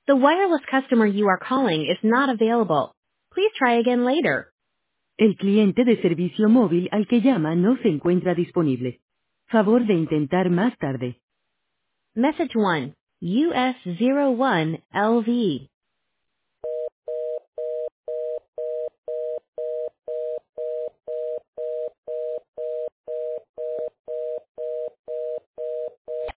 The wireless customer you are calling is not available. Please try again later. El cliente de servicio móvil al que llama no se encuentra disponible. Favor de intentar más tarde. Message 1, US01 LV.